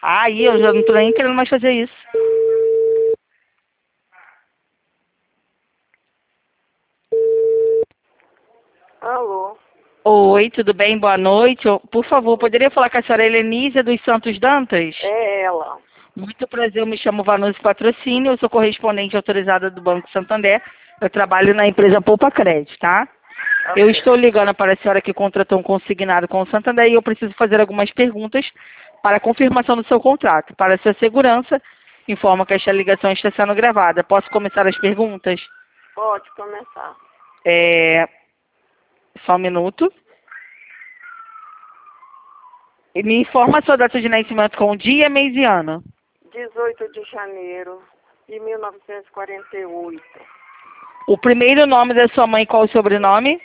Aí eu já não tô nem querendo mais fazer isso. Alô? Oi, tudo bem? Boa noite. Por favor, poderia falar com a senhora Helenísia dos Santos Dantas? É ela. Muito prazer, eu me chamo Vanusa Patrocínio, eu sou correspondente autorizada do Banco Santander. Eu trabalho na empresa Poupa Crédito, tá? Eu estou ligando para a senhora que contratou um consignado com o Santander e eu preciso fazer algumas perguntas para a confirmação do seu contrato. Para sua segurança, informa que esta ligação está sendo gravada. Posso começar as perguntas? Pode começar. Só um minuto. E me informa a sua data de nascimento com dia, mês e ano. 18 de janeiro de 1948. O primeiro nome da sua mãe, qual o sobrenome?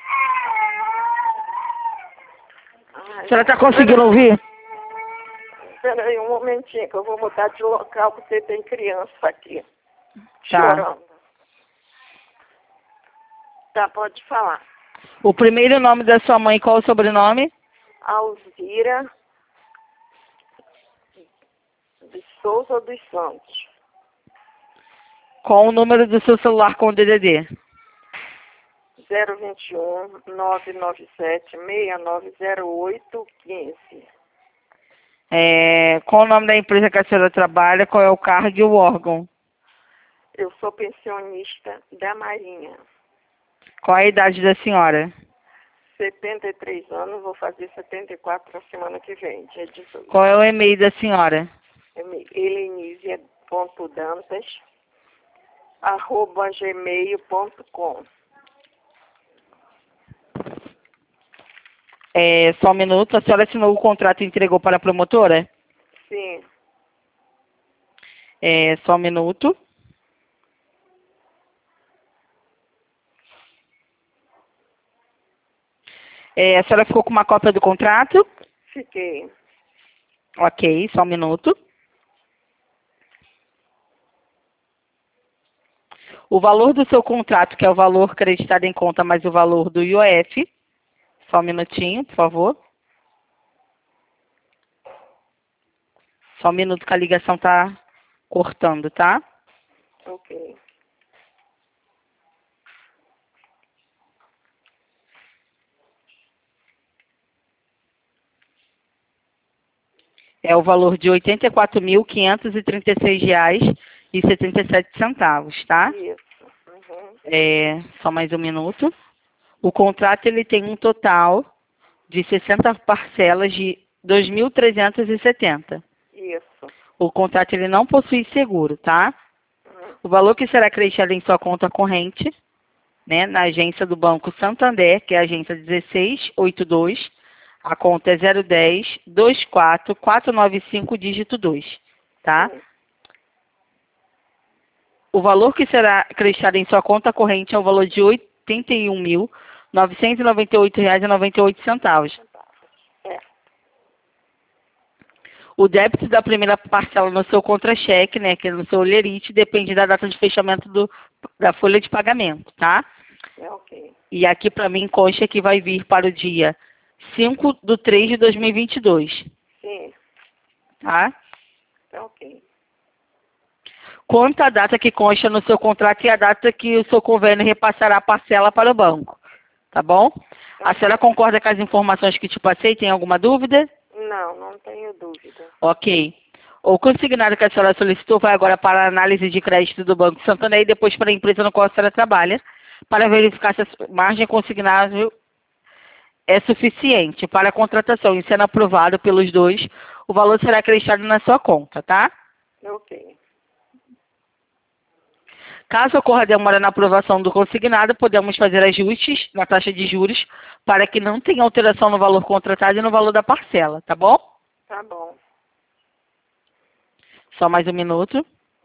A senhora está conseguindo ouvir? Espera aí um momentinho que eu vou mudar de local porque tem criança aqui. Tá. Chorando. Tá, pode falar. O primeiro nome da sua mãe, qual o sobrenome? Alzira de Souza dos Santos. Qual o número do seu celular com o DDD? 021 997 6908 15. Qual o nome da empresa que a senhora trabalha? Qual é o cargo e o órgão? Eu sou pensionista da Marinha. Qual é a idade da senhora? 73 anos, vou fazer 74 na semana que vem, dia 18. Qual é o e-mail da senhora? helenisia.dantas@gmail.com. Só um minuto. A senhora assinou o contrato e entregou para a promotora? Sim, Só um minuto. A senhora ficou com uma cópia do contrato? fiquei. Ok, só um minuto. O valor do seu contrato, que é o valor creditado em conta mais o valor do IOF. Só um minutinho, por favor. Só um minuto que a ligação está cortando, tá? Ok. É o valor de R$ 84.536,77, tá? Isso. Uhum. Só mais um minuto. O contrato ele tem um total de 60 parcelas de 2.370. Isso. O contrato ele não possui seguro, tá? Uhum. O valor que será acreditado em sua conta corrente, né, na agência do Banco Santander, que é a agência 1682, a conta é 010 24 495 dígito 2, tá? Sim. O valor que será acreditado em sua conta corrente é o valor de R$ 81.998,98. É. O débito da primeira parcela no seu contra-cheque, né, que é no seu olerite, depende da data de fechamento da folha de pagamento, tá? É ok. E aqui para mim consta que vai vir para o dia 5/3/2022, Sim. tá? É ok. Quanto à data que consta no seu contrato e a data que o seu convênio repassará a parcela para o banco, tá bom? A senhora concorda com as informações que te passei? Tem alguma dúvida? Não, não tenho dúvida. Ok. O consignado que a senhora solicitou vai agora para a análise de crédito do Banco Santander e depois para a empresa no qual a senhora trabalha, para verificar se a margem consignável é suficiente para a contratação. E sendo aprovado pelos dois, o valor será acreditado na sua conta, tá? Ok. Caso ocorra demora na aprovação do consignado, podemos fazer ajustes na taxa de juros para que não tenha alteração no valor contratado e no valor da parcela, tá bom? Tá bom. Só mais um minuto.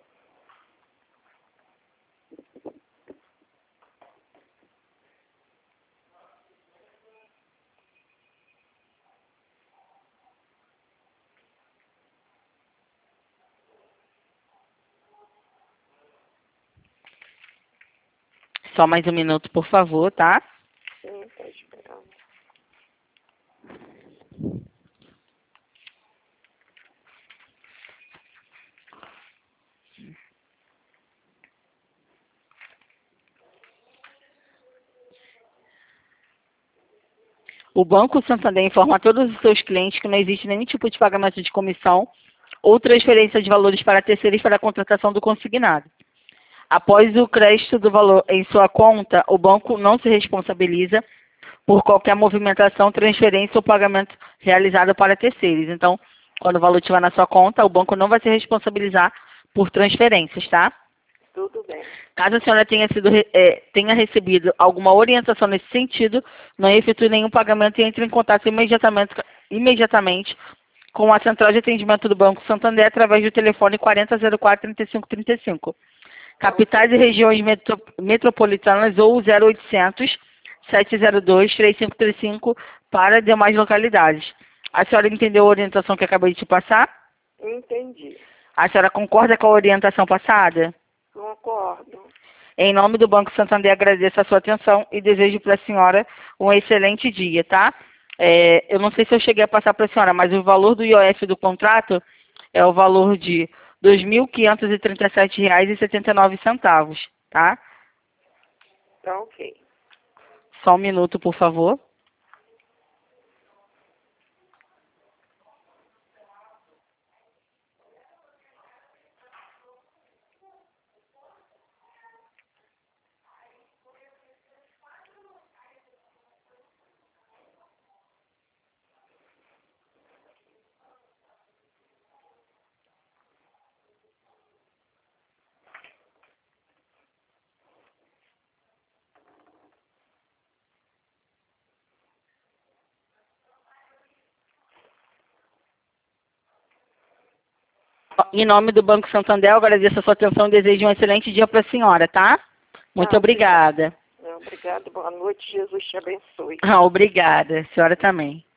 Só mais um minuto, por favor, tá? Sim, tô esperando. O Banco Santander informa a todos os seus clientes que não existe nenhum tipo de pagamento de comissão ou transferência de valores para terceiros para a contratação do consignado. Após o crédito do valor em sua conta, o banco não se responsabiliza por qualquer movimentação, transferência ou pagamento realizado para terceiros. Então, quando o valor estiver na sua conta, o banco não vai se responsabilizar por transferências, tá? Tudo bem. Caso a senhora tenha recebido alguma orientação nesse sentido, não efetue nenhum pagamento e entre em contato imediatamente com a central de atendimento do Banco Santander através do telefone 4004-3535. Capitais e regiões metropolitanas ou 0800 702 3535 para demais localidades. A senhora entendeu a orientação que acabei de te passar? Entendi. A senhora concorda com a orientação passada? Concordo. Em nome do Banco Santander, agradeço a sua atenção e desejo para a senhora um excelente dia, tá? Eu não sei se eu cheguei a passar para a senhora, mas o valor do IOF do contrato é o valor de R$ 2.537,79, tá? Tá ok. Só um minuto, por favor. Em nome do Banco Santander, eu agradeço a sua atenção e desejo um excelente dia para a senhora, tá? Muito obrigada. Obrigada. Boa noite. Jesus te abençoe. Obrigada. A senhora também.